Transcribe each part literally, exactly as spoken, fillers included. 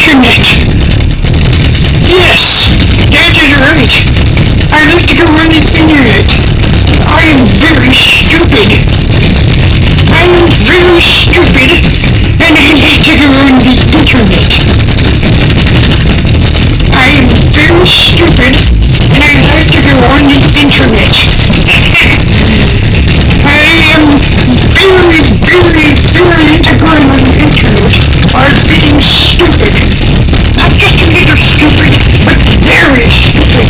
internet. Yes, that is right. I like to go on the internet. I am very stupid. I am very stupid, and I like to go on the internet. I am very stupid, and I like to go on the internet. I am very, very, very into going on the internet or being stupid. Not just a little stupid, but very stupid.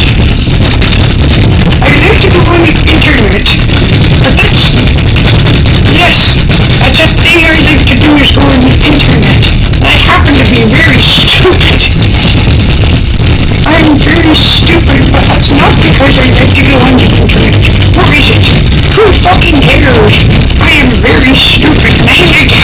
I like to go on the internet, but that's, yes, that's a thing I like to do is go on the internet. I happen to be very stupid. I'm very stupid, but that's not because I like to go on the internet. What is it? Who fucking cares? I am very stupid, and I like